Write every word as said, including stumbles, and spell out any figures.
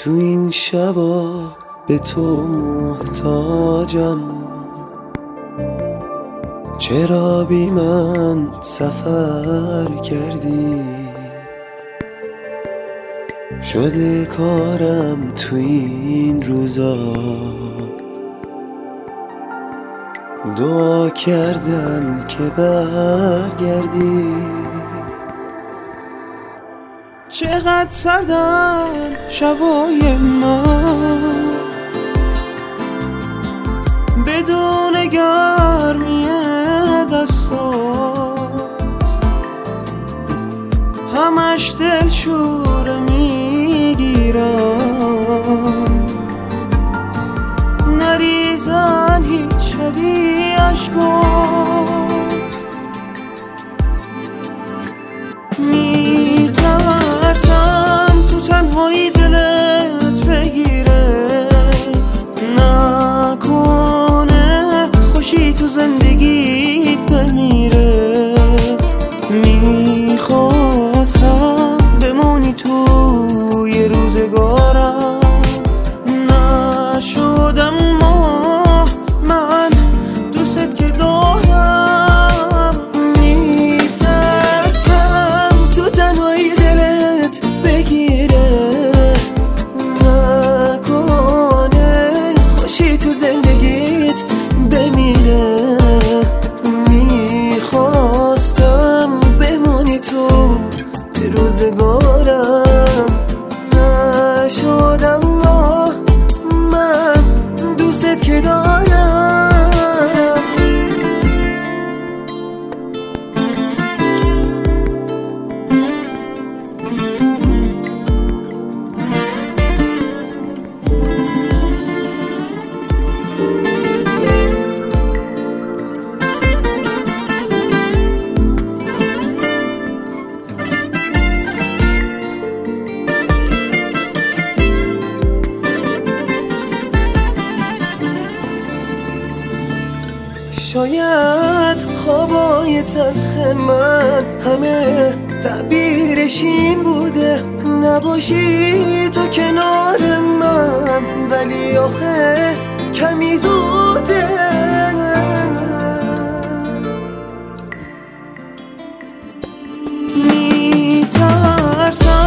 تو این شبا به تو محتاجم، چرا بی من سفر کردی؟ شده کارم تو این روزا دعا کردن که برگردی. چقدر سردن شبای من بدون گرمی دستات، همش دلشوره میگیرم، نریزن هیچ شبی عشقات. میترسم تو تنهایی دلت بگیره، نکنه خوشی تو زندگیت بمیره. میخواستم بمونی توی روزگارم، نشدم ما من دوست که دارم. میترسم تو تنهایی دلت بگیره، نکنه خوشی تو زندگیت بمیره. میخواستم بمونی تو روزگارم، نشدم ما من دوست که دارم. شاید خوابای تلخ من همه تعبیرش این بوده، نباشی تو کنار من، ولی آخه کمی زوده. میترسم